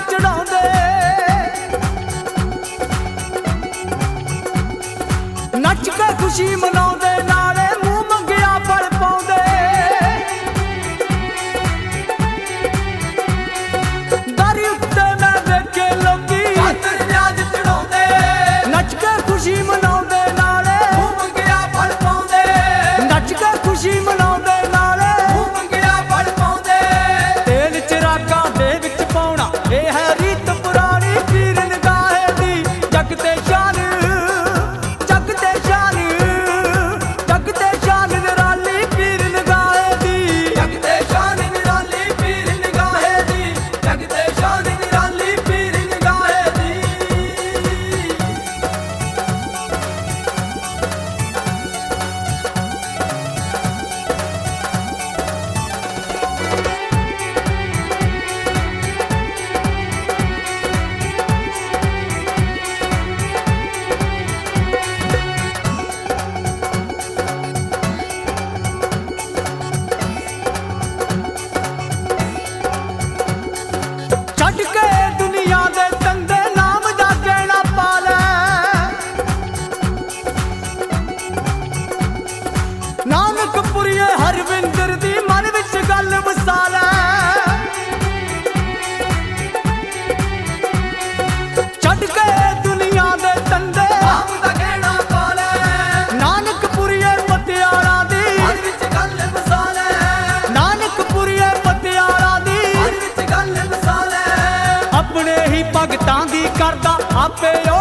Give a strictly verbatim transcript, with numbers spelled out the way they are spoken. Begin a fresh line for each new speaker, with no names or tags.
ਚੜਾਉਂਦੇ, ਨੱਚ ਕੇ ਖੁਸ਼ੀ ਮਨਾਉਂਦੇ, ਨਾਲੇ ਮੂੰਹ ਮੰਗਿਆ ਫਲ ਪਾਉਂਦੇ। ਦਾਰੀ ਉੱਤੇ ਮੈਂ ਵੇਖੇ ਲੋਕੀ ਚਾਦਰ ਨਿਆਜ਼ ਚੜਾਉਂਦੇ, ਨੱਚ ਕੇ ਖੁਸ਼ੀ ਮਨਾਉਂਦੇ, ਨਾਲੇ ਮੂੰਹ ਮੰਗਿਆ ਫਲ ਪਾਉਂਦੇ। ਨੱਚ ਕੇ ਖੁਸ਼ੀ ਮਨਾਉਂਦੇ, ਨਾਲੇ ਮੂੰਹ ਮੰਗਿਆ ਫਲ ਪਾਉਂਦੇ। ਤੇਲ ਚਿਰਾਗਾਂ ਦੇ ਵਿੱਚ ਪਾਉਣਾ ਇਹ ਹੈ ਰੀਤ ਪੁਰਾਣੀ, ਪੀਰ ਨਿਗਾਹੇ ਦੀ ਜਗ ਤੇ ਸ਼ਾਨ, ਜਗ ਤੇ ਸ਼ਾਨ, ਜਗ ਤੇ ਸ਼ਾਨ ਨਿਰਾਲੀ ਪੀਰ ਨਿਗਾਹੇ ਦੀ, ਜਗ ਤੇ ਸ਼ਾਨ ਨਿਰਾਲੀ ਪੀਰ ਨਿਗਾਹੇ ਦੀ, ਜਗ ਤੇ ਸ਼ਾਨ ਨਿਰਾਲੀ ਪੀਰ ਨਿਗਾਹੇ ਦੀ। ਛੱਡ ਕੇ ਦੁਨੀਆ ਦੇ ਧੰਦੇ ਨਾਮ ਦਾ ਗਹਿਣਾ ਪਾ ਲੈ, ਨਾਨਕਪੁਰੀਏ ਹਰਵਿੰਦਰ ਦੀ ਮਨ ਵਿੱਚ ਗੱਲ ਵਸਾ ਲੈ। ਛੱਡ ਕੇ ਦੁਨੀਆ ਦੇ ਧੰਦੇ ਨਾਮ ਦਾ ਗਹਿਣਾ ਪਾ ਲੈ, ਨਾਨਕਪੁਰੀਏ ਪਟਿਆਲਾ ਦੀ ਮਨ ਵਿੱਚ ਗੱਲ ਵਸਾ ਲੈ। ਨਾਨਕਪੁਰੀਏ ਪਟਿਆਲਾ ਦੀ ਮਨ ਵਿੱਚ ਗੱਲ ਵਸਾ ਲੈ। ਆਪਣੇ ਹੀ ਭਗਤਾਂ ਦੀ ਕਰਦਾ ਆਪੇ